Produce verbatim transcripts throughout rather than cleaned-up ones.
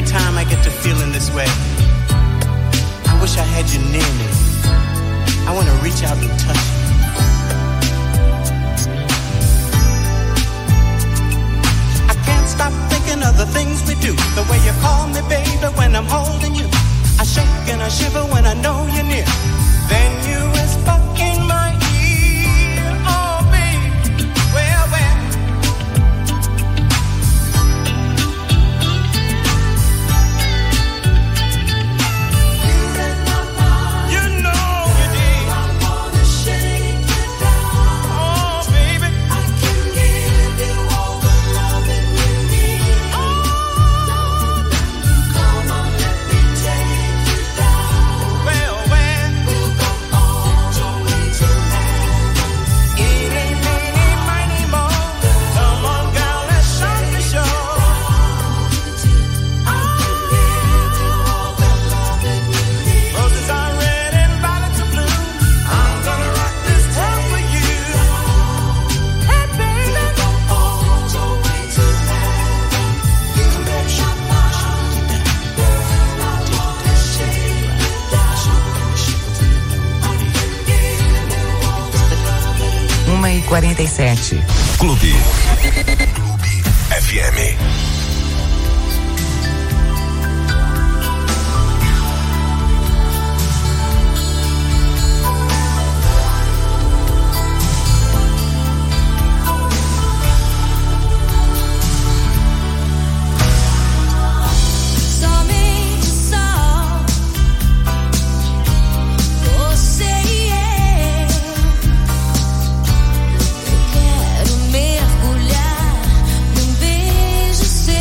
every time I get to feeling this way, I wish I had you near me. I want to reach out and touch you. I can't stop thinking of the things we do. The way you call me, baby, when I'm holding you. I shake and I shiver when I know you're near. Then you whisper in my ear, oh baby, well, well. You read my mind, you know you did. I wanna shake you down, oh baby. I can give you all the loving you need. Oh, come on, let me take you down. Well, well, we'll go all the way to heaven. Eeny, meeny, miny, moe. Come on, girl, let's shut the show. I can give you all the loving you need. Roses are red and violets are blue. I'm gonna rock this world for you. Hey, baby, we'll go all the way to heaven. You read my mind, girl, I wanna shake you down. I can give you all the loving you need. uma e quarenta e sete. Clube. Clube F M. Somente só você e eu. Eu quero mergulhar num beijo seu.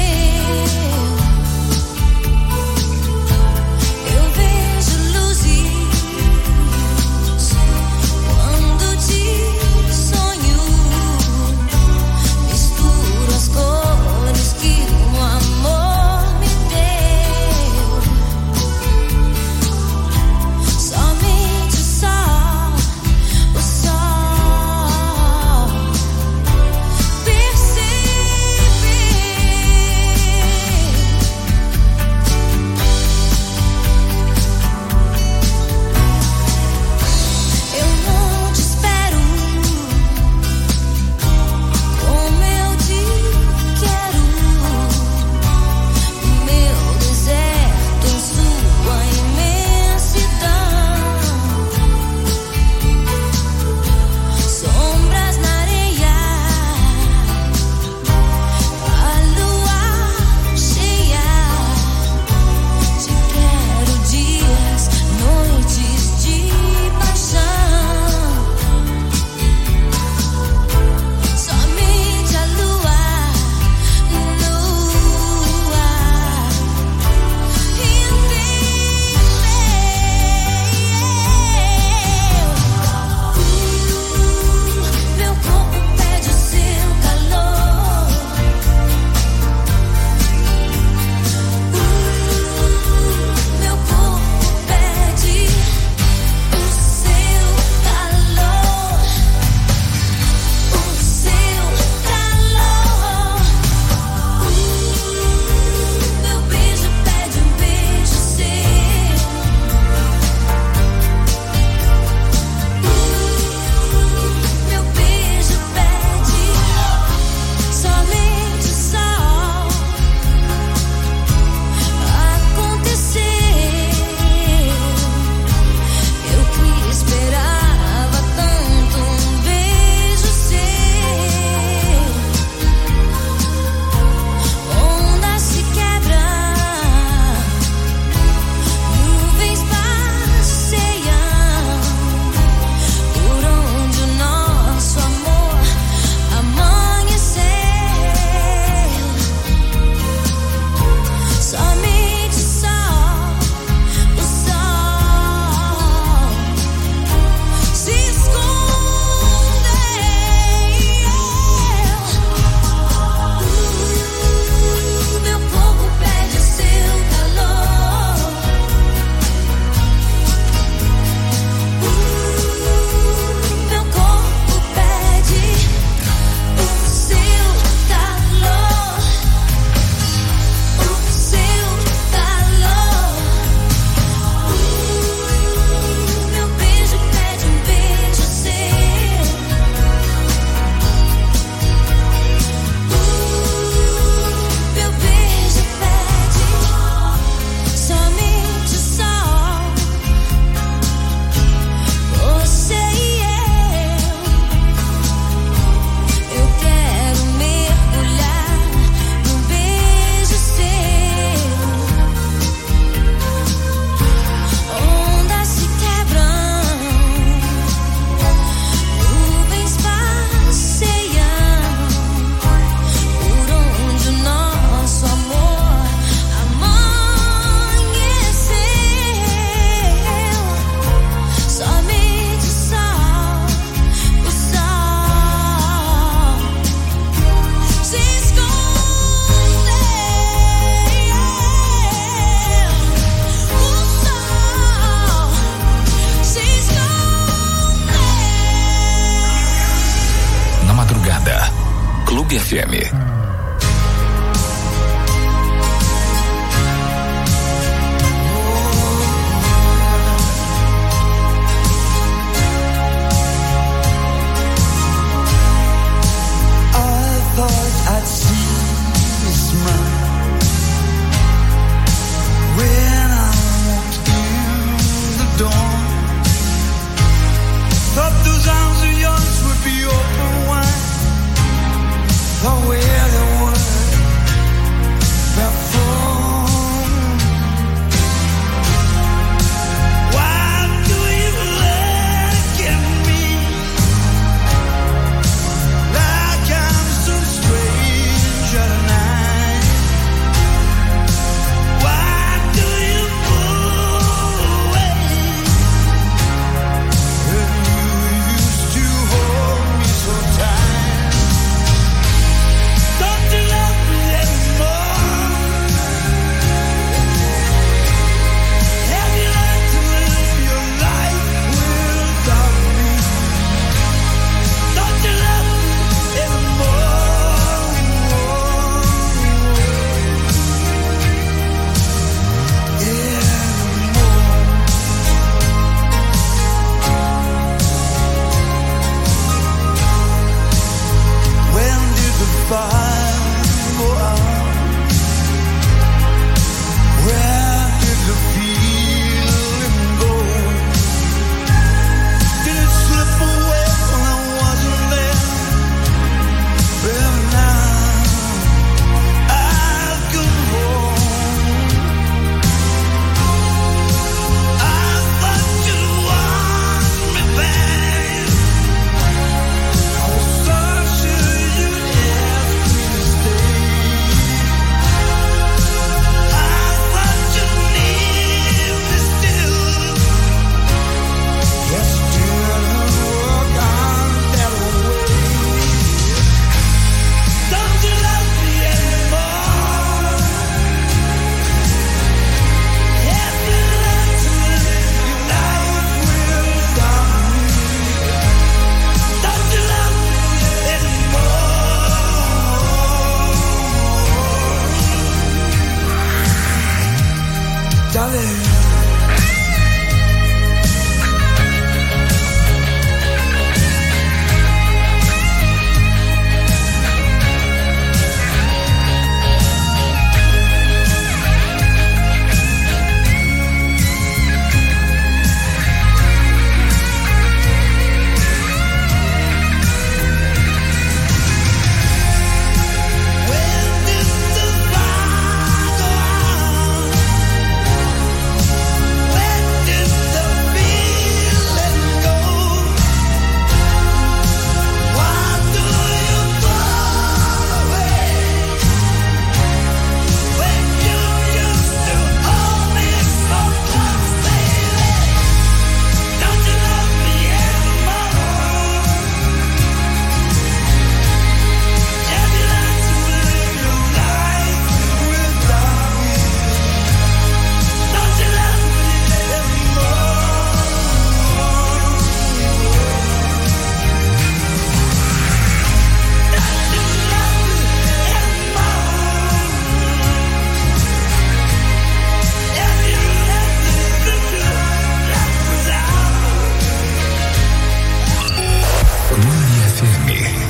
F M. I'd see you smile when I walked in the door. Thought those arms of yours would be open wide. Thought where they were before. Why do you look at me like I'm so strange tonight? Why do you pull away when you used to hold me so tight? Don't you love me anymore? Have you learned to live your life without me? Don't you love me anymore? When did the fire go out? Where did the feeling go? Did it slip away when I wasn't there? Well, now I've come home. I thought you'd want me back. I was so sure you'd ask me to stay. I thought you'd need me still. Yes, it didn't work out that way. Don't you love me anymore? Have you learned to live your life without me? Don't you love me anymore? Darling. When did the fire go out? When did the feeling go? Why do you fall away when you used to hold me so close, baby? Don't you love me anymore? Have you learned to live your life without me? Don't you love me anymore? Don't you love me anymore? Have you learned to live your life without me? Clube F M.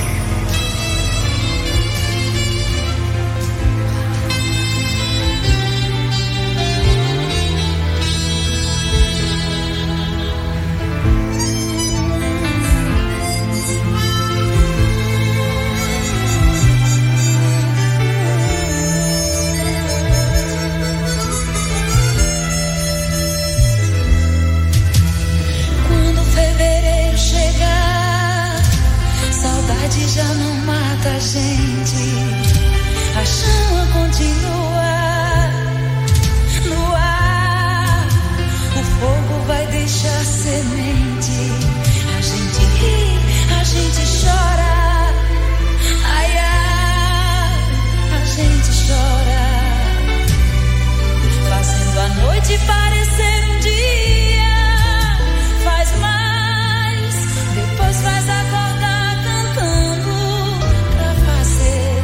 Quando fevereiro chegar, saudade já não mata a gente. A chama continua no ar. O fogo vai deixar semente. A gente ri, a gente chora. Ai, ai, a gente chora. Fazendo a noite parecer um dia. Faz mais, depois faz acordar cantando pra fazer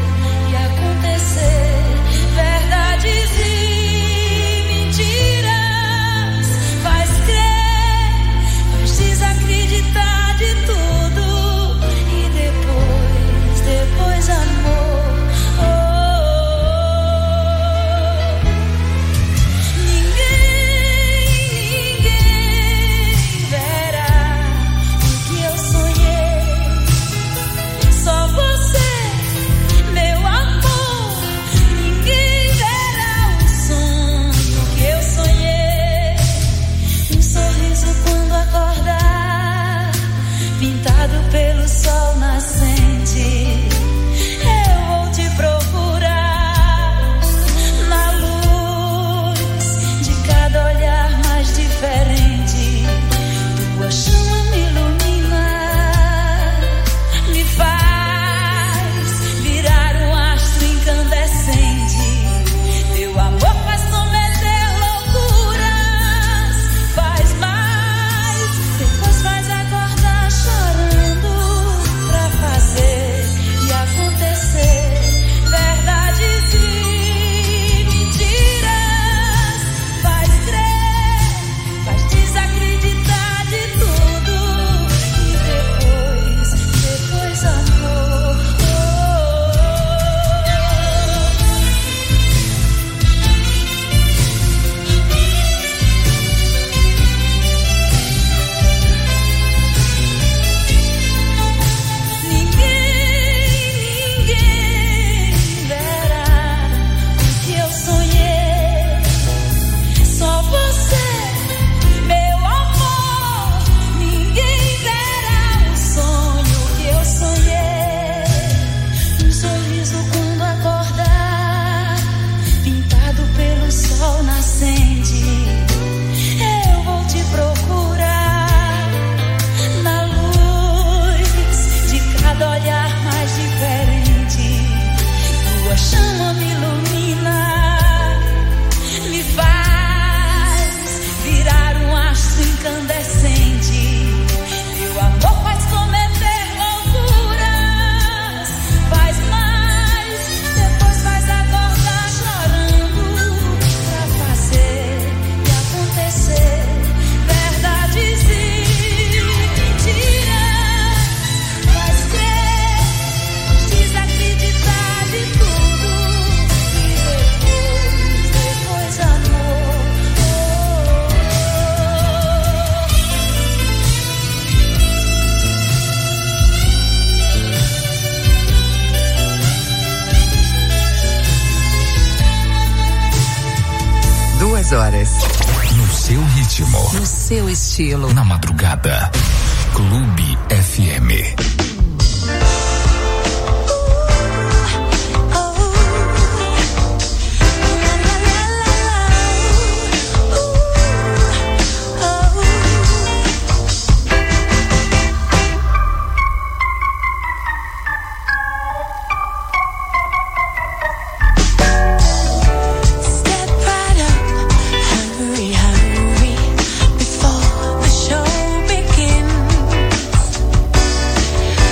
duas horas. No seu ritmo. No seu estilo. Na madrugada. Clube F M. Before the show begins,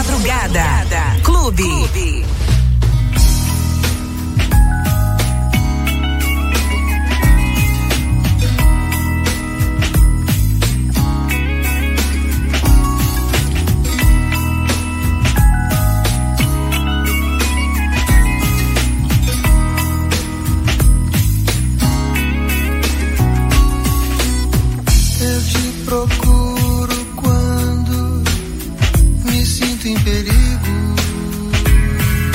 madrugada. Clube. Clube. Procuro quando me sinto em perigo.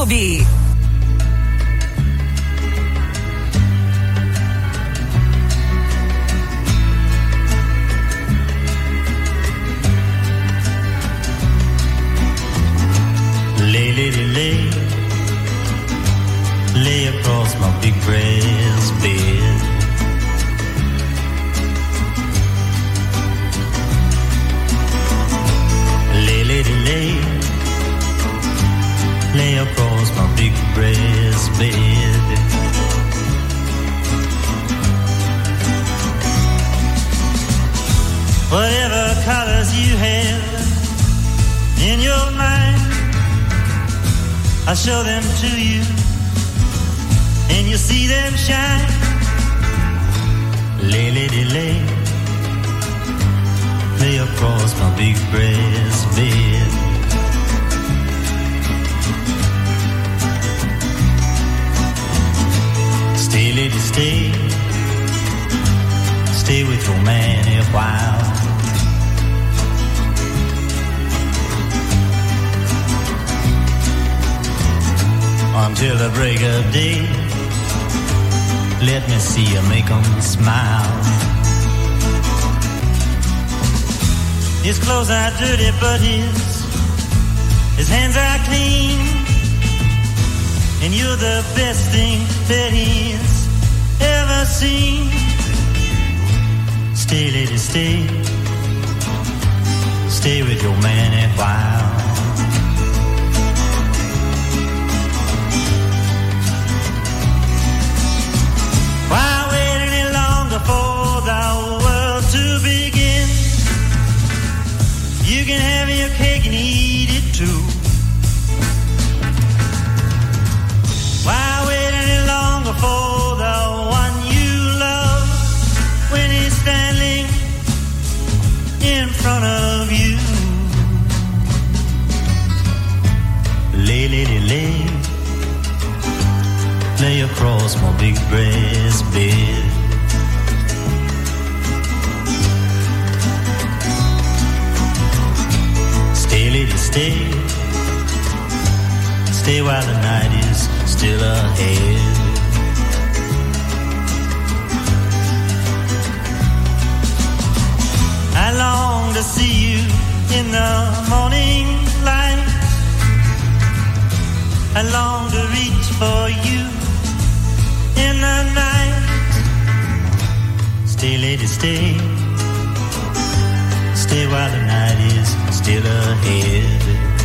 Clube. Lay, lay, lay, lay across my big brass bed. Lay, lay, lay, lay across my big brass bed. Whatever colors you have in your mind, I'll show them to you, and you'll see them shine. Lay, lady, lay, lay across my big brass bed. Stay, lady, stay, stay with your man a while. Until the break of day, let me see you make 'em smile. His clothes are dirty, but his his hands are clean, and you're the best thing that he's ever seen. Stay, lady, stay, stay with your man a while. Why wait any longer for the world to begin? You can have your cake and eat it too. Why wait any longer for the one you love when he's standing in front of you? Lay, lady, lay, lay across my big brass bed. Stay, lady, stay, stay while the night is still ahead. I long to see you in the morning light. I long to reach for you in the night. Stay, lady, stay, stay while the night is still ahead.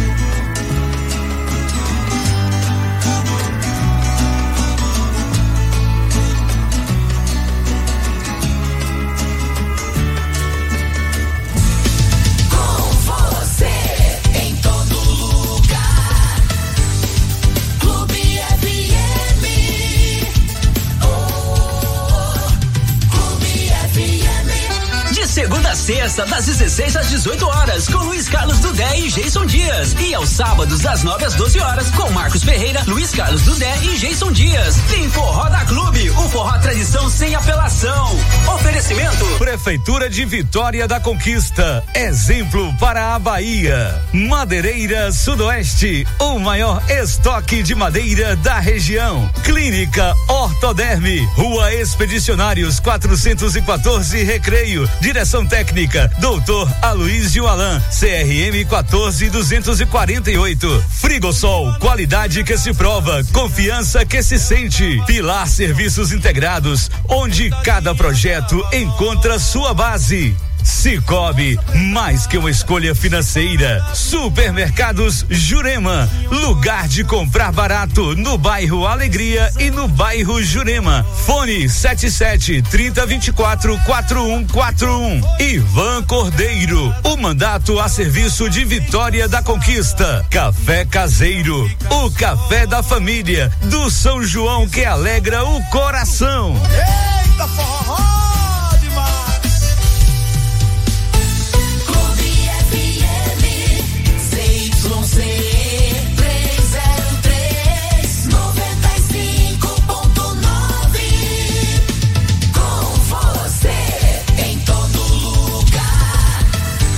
Segunda a sexta, das dezesseis às dezoito horas, com Luiz Carlos Dudé e Jason Dias. E aos sábados, das nove às doze horas, com Marcos Ferreira, Luiz Carlos Dudé e Jason Dias. Tem Forró da Clube, o forró tradição sem apelação. Oferecimento: Prefeitura de Vitória da Conquista, exemplo para a Bahia. Madeireira Sudoeste, o maior estoque de madeira da região. Clínica Ortoderme, Rua Expedicionários quatrocentos e quatorze, Recreio. Direção técnica, doutor Aloysio Alan, C R M quatorze duzentos e quarenta e oito. Frigosol, qualidade que se prova, confiança que se sente. Pilar Serviços Integrados, onde cada projeto encontra sua base. Cicobi, mais que uma escolha financeira. Supermercados Jurema, lugar de comprar barato no bairro Alegria e no bairro Jurema. Fone sete sete, trinta, vinte e quatro, quarenta e um quarenta e um. Ivan Cordeiro, o mandato a serviço de Vitória da Conquista. Café Caseiro, o café da família, do São João que alegra o coração. Eita, forró!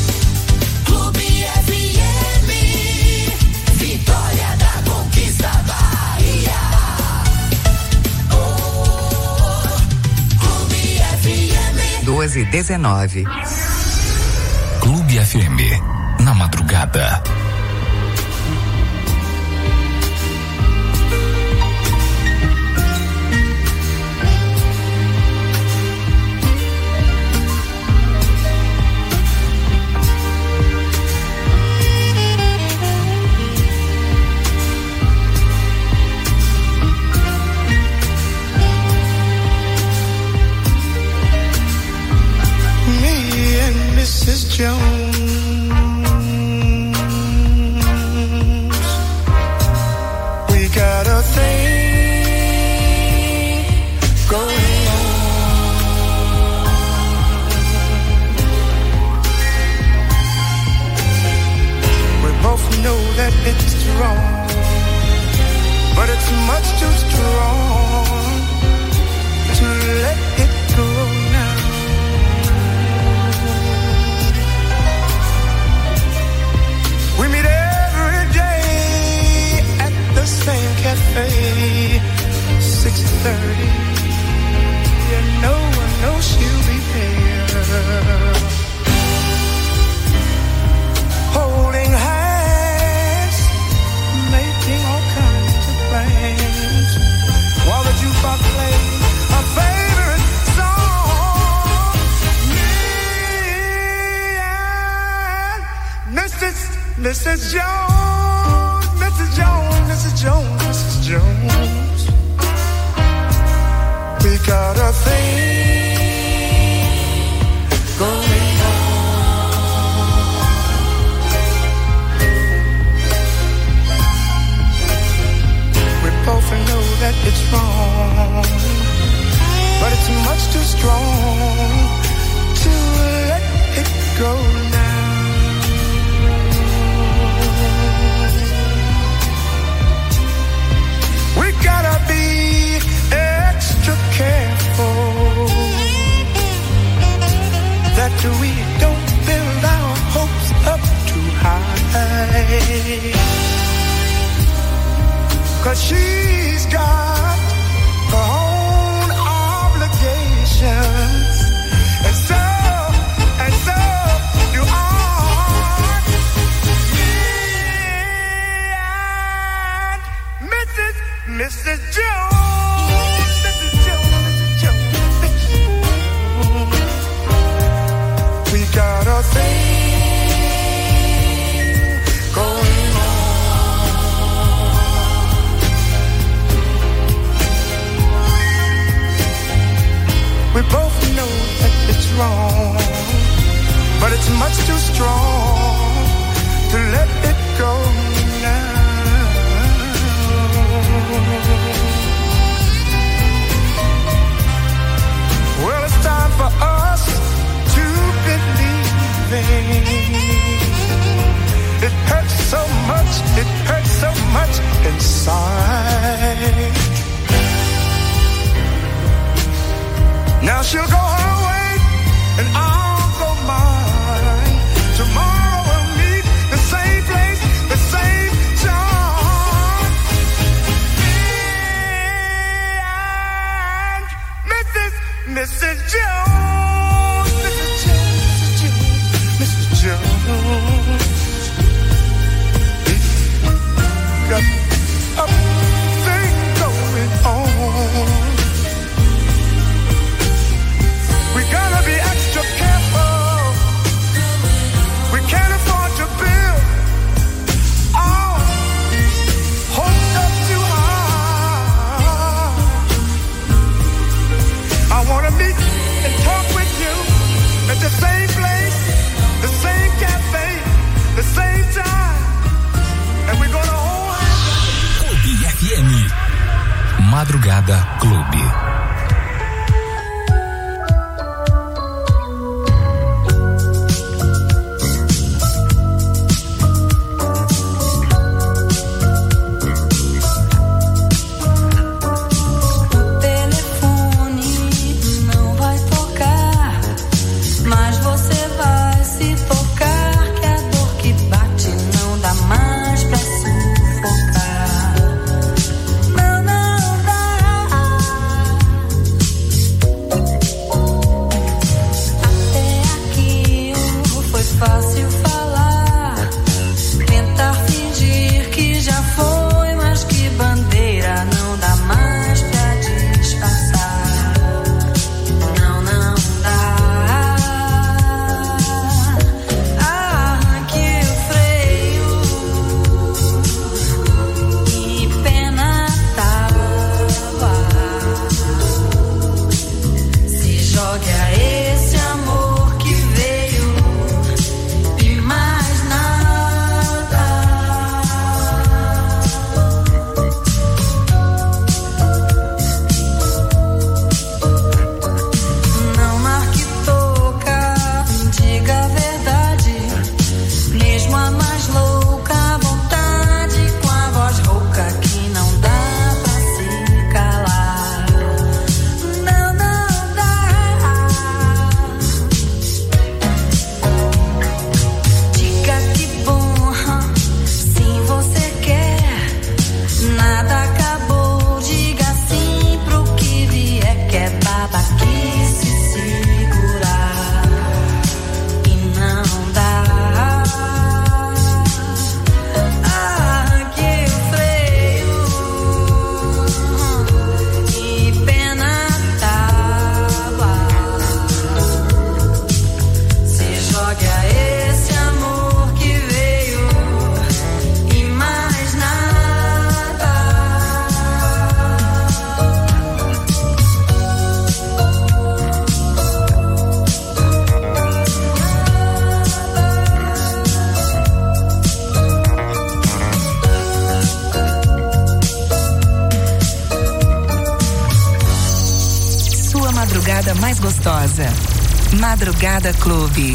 Vitória da Conquista. quinhentos e dezenove. Clube F M, na madrugada. Missus Jones, we got a thing going on. We both know that it's wrong, but it's much too strong to let it go now. We meet every day at the same cafe, six thirty, and no one knows she'll be there. Holding hands, making all kinds of plans, while the jukebox plays our favorite song. Me and Missus Missus Jones, Missus Jones, Missus Jones, Missus Jones, we got a thing going on. We both know that it's wrong, but it's much too strong to let it go now. We gotta be extra careful that we don't build our hopes up too high, 'cause she's got her own obligations, and so, and so do I. Me and Missus Missus Jones, Missus Jones, Missus Jones, Missus Jones, we got a thing going on. We both know that it's wrong, but it's much too strong to let it go now. Well, it's time for us to believe it hurts so much, it hurts so much inside. Now she'll go her way and I'll go mine. Tomorrow we'll meet the same place, the same time. And Missus Missus Jones, Missus Jones, Missus Jones, Missus Jones, got a thing going on. We gotta be extra careful. We can't afford to build our hopes up too high. I wanna meet and talk with you at the same place, the same cafe, the same time, and we're gonna hold hands. Clube F M. Madrugada Clube. Não, não dá. madrugada mais gostosa. Madrugada Clube.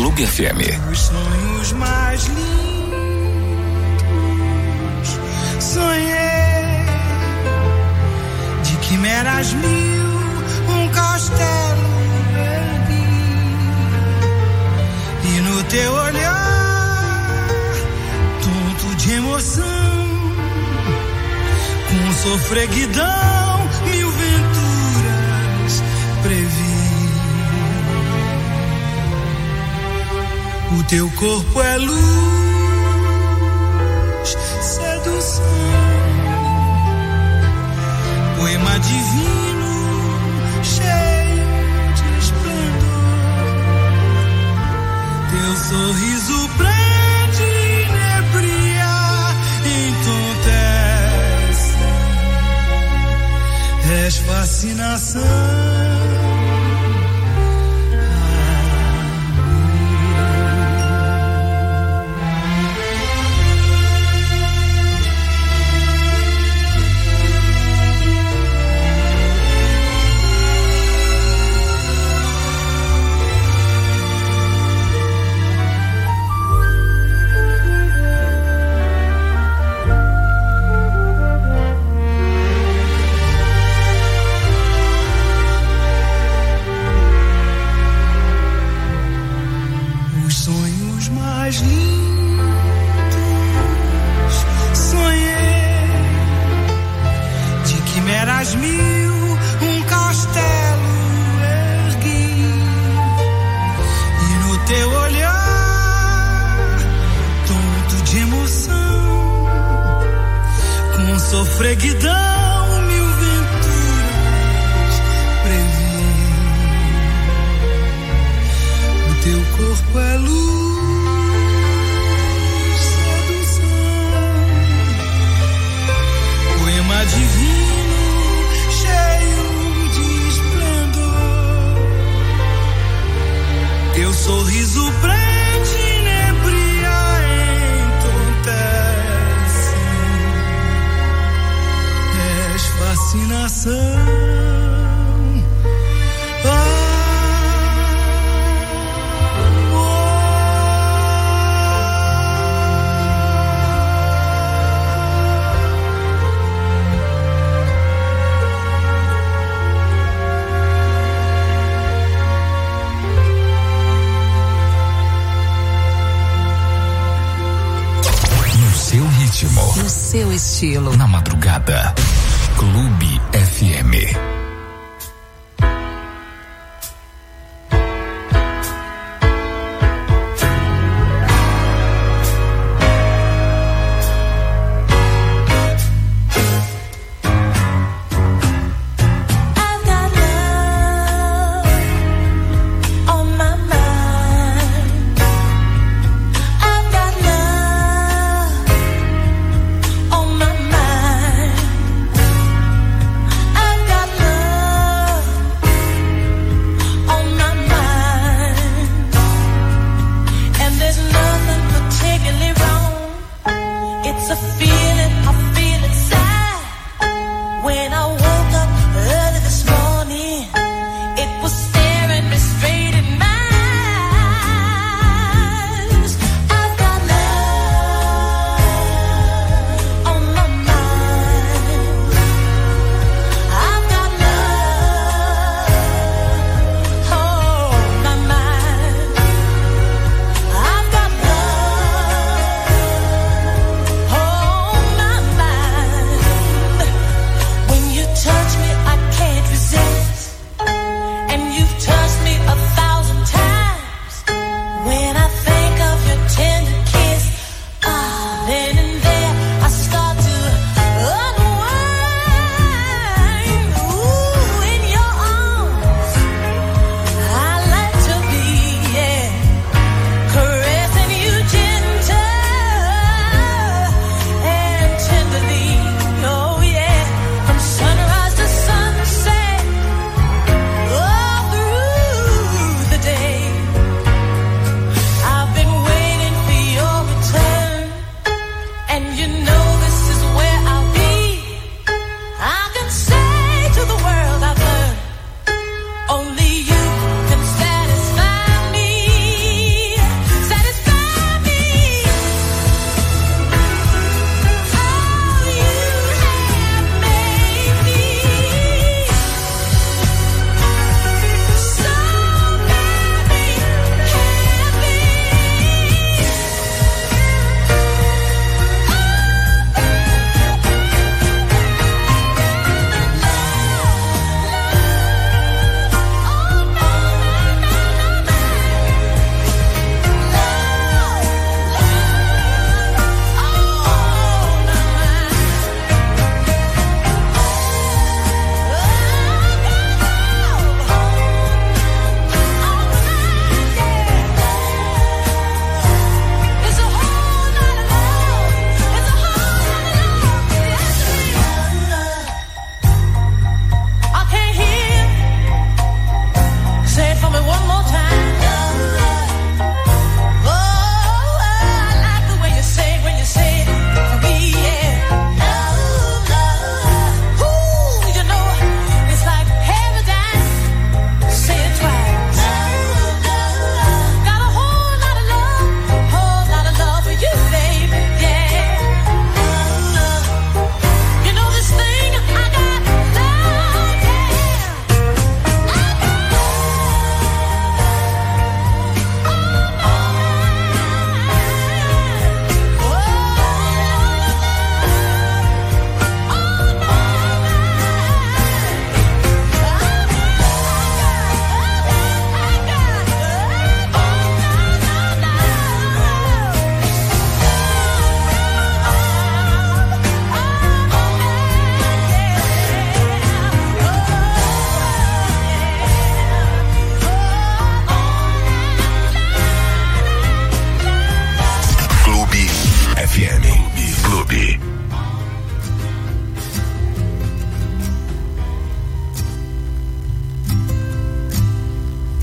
Clube F M. Os sonhos mais lindos sonhei, de quimeras mil um castelo ergui, e no teu olhar tonto de emoção, com sofreguidão mil venturas previ. O teu corpo é luz, sedução, poema divino, cheio de esplendor. Teu sorriso prende, inebria, entontece. És fascinação. Sofreguidão, mil venturas previ. O teu corpo é luz, sedução, poema divino, cheio de esplendor. Teu sorriso prende, inebria, entontece. Fascinação. No seu ritmo, no seu estilo, na madrugada. Clube F M. On my mind,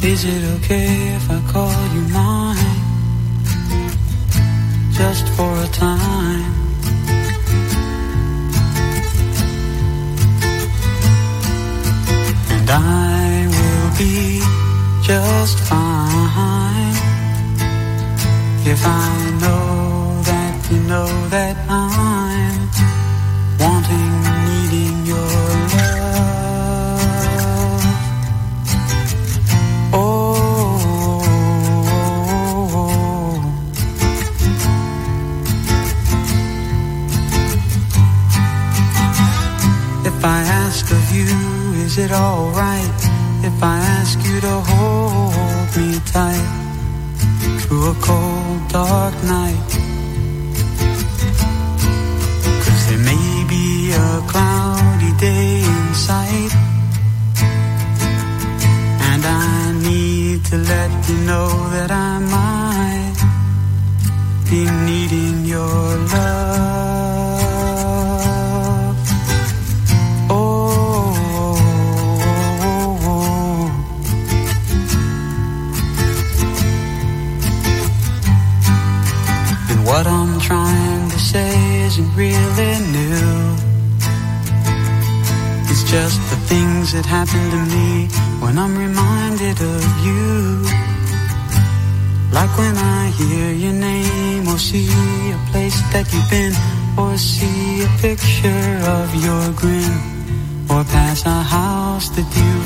Is it okay if I call you mine? Just for a time. And I will be just fine if I know that you know that I'm wanting, needing your love. Oh, if I ask of you, is it alright if I ask you to hold me tight through a cold, dark night? 'Cause there may be a cloudy day in sight, and I need to let you know that I might be needing your love. Oh, and what I'm trying to say isn't really new. It's just the things that happen to me when I'm reminded of you. Like when I hear your name or see a place that you've been, or see a picture of your grin, or pass a house that you've